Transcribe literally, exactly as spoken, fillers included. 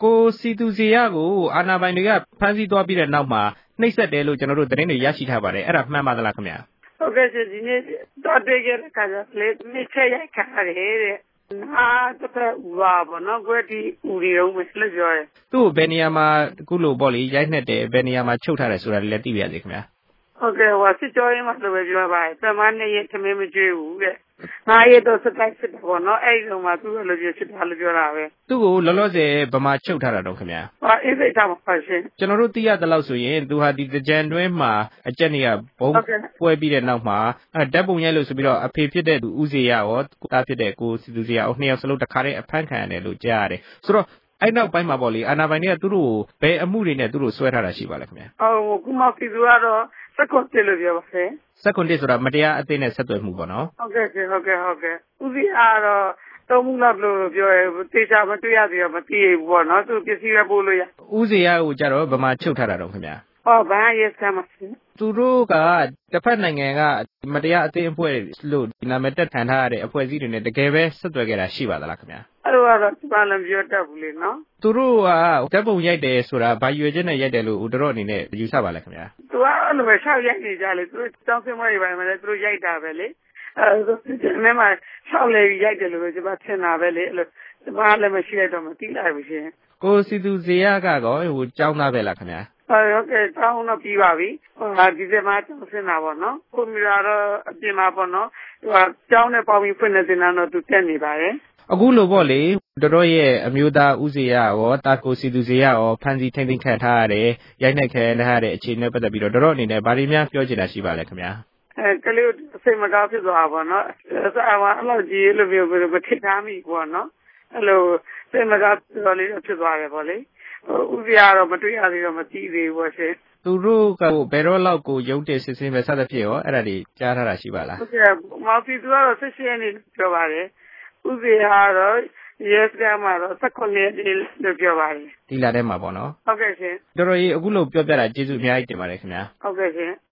ကိုစီသူစီရကိုအာဏာပိုင်တွေကဖမ်းဆီးသွားပြီးတဲ့နောက်မှာနှိပ်စက်တယ်လို့ကျွန်တော်တို့သတင်းတွေရရှိထားပါတယ်အဲ့ဒါမှန်ပါသလားခင်ဗျာဟုတ်ကဲ့ရှင်ဒီနေ့တော့တွေ့ခဲ့တဲ့ခါကျလေမိချက်ရိုက်ခါရတယ်တဲ့နာတစ်ဖက်ဦးပါပေါ့နော်ကွယ်ဒီဦးရီတော့မလို့ပြောတယ်သူ့ကိုဘယ်နေရာမှာအခုလို့ပေါ့လေရိုက်နှက်တယ်ဘယ်နေရာမှာချုပ်ထားတယ်ဆိုတာလည်းသိပါရစေခင်ဗျာဟုတ်ကဲ့ဟိုစစ်ကြောရေးမှာလို့ပဲပြောပါတယ်ပမာနဲ့ရထမင်းမကျွေးဘူးတဲ့ငါရတော့စတိုက်စစ်ပေါ့နော်အဲ့ဒီမှာသူ့လိုပြောစစ်တာလို့ပြောတာပဲသူ့ကိုလောလောဆယ်ဗမာချုပ်ထားတာတော့ခင်ဗျာဟာအေးစိတ်ထားမှာပါရှင်ကျွန်တော်တို့သိရတဲ့လောက်ဆိုရင်သူဟာဒီကြံတွင်းမှာအကြက်နေရဘုံပွဲပြီးတဲ့နောက်မှာဓာတ်ပုံရိုက်လို့ဆိုပြီးတော့အဖေဖြစ်တဲ့သူဦးစေရရောတာဖြစ်တဲ့ကိုစီသူစေရအောင်နှစ်ယောက်စလုံးတခါတည်းအဖမ်းခံရတယ်လို့ကြားရတယ်ဆိုတော့အဲ့နောက်ပိုင်းမှာပေါ့လေအာနာပိုင်တွေကသူတို့ဘယ်အမှုတွေနဲ့သူတို့ဆွဲထားတာရှိပါလဲခင်ဗျာဟုတ်ကူမောက်စီသူကတော့စက်ကွန်တစ်လို့ပြောပါစေစက်ကွန်တစ်ဆိုတာမတရားအသင်းနဲ့ဆက်သွယ်မှုပေါ့နော်ဟုတ်ကဲ့ဟုတ်ကဲ့ဟုတ်ကဲ့ဦးစီအားတော့သုံးမှုလောက်လို့ပြောရဲတေချာမတွေ့ရသေးတော့မသိဘူးပေါ့နော်သူပစ္စည်းပဲပို့လို့ရဦးစီရကိုကြတော့ဗမာချုပ်ထားတာတော့ခင်ဗျာဟောဘာရဲစမ်းမစသူတို့ကတစ်ဖက်နိုင်ငံကမတရားအသင်းအဖွဲ့လို့ဒီနာမည်တက်ထန်ထားရတဲ့အဖွဲ့အစည်းတွေနဲ့တကယ်ပဲဆက်သွယ်ခဲ့တာရှိပါသလားခင်ဗျာအဲ့လိုကတော့ဒီမှာလည်းပြောတတ်ဘူးလေနော်သူတို့ကဓာတ်ပုံရိုက်တယ်ဆိုတာဘာရွေချက်နဲ့ရိုက်တယ်လို့ဦးတော်အနေနဲ့ယူဆပါလဲခင်ဗျာသူကအဲ့လိုပဲရှောက်ရိုက်နေကြလေသူတို့တောင်းစင်းမတွေပါမယ်လေသူတို့ရိုက်တာပဲလေအဲဒါနည်းမှာရှောက်လေရိုက်တယ်လို့ကျွန်မထင်တာပဲလေအဲ့လိုကျွန်မလည်းမရှိရတော့မသိလိုက်ဘူးရှင်ကိုစီသူဇေယကတော့ဟိုကြောင်းသားပဲလားခင်ဗျာဟုတ်ကဲ့တောင်းတော့ပြီးပါပြီဟိုဟာဒီစမှာတောင်းစင်တာပေါ့နော်ကွန်ပျူတာတော့အပြင်မှာပေါ့နော်ဟိုကြောင်းနဲ့ပေါင်းပြီးဖွင့်နေတင်တာတော့သူတက်နေပါတယ်အခုလိုပေါ့လေတော်ရဲ့အမျိုးသားဦးစေရရောတာကိုစီသူစေရရောဖန်စီထိမ့်သိမ်းခံထားရတယ်ရိုက်နှက်ခံထားရတဲ့အခြေအနေပတ်သက်ပြီးတော့တော်အနေနဲ့ဗာဒီများပြောချင်တာရှိပါလဲခင်ဗျာအဲကလေးစိတ်မကောင်းဖြစ်သွားပါတော့အစားအလောက်ကြီးလို့ပြောမထင်ထားမိပေါ့နော်အဲ့လိုစိတ်မကောင်းတော်လေးဖြစ်သွားတယ်ပေါ့လေဦးစေရတော့မတွေ့ရသေးတော့မသိသေးဘူးပေါ့ရှင်သူတို့ကဘယ်တော့လောက်ကိုရုပ်တည်စစ်စင်းပဲစသဖြင့်ရောအဲ့ဒါတွေကြားထားတာရှိပါလားဟုတ်ကဲ့မောင်စီသူကတော့ဆက်ရှင်နေပြောပါတယ်ဦးစေရကတော့ရဲစခန်းမှာတော့စက်ခွန်လေးလို့ပြောပါတယ်ဒီလာထဲမှာပေါ့နော်ဟုတ်ကဲ့ရှင်တော်တော်ကြီးအခုလို့ပြောပြတာကျေးဇူးအများကြီးတင်ပါတယ်ခင်ဗျာဟုတ်ကဲ့ရှင်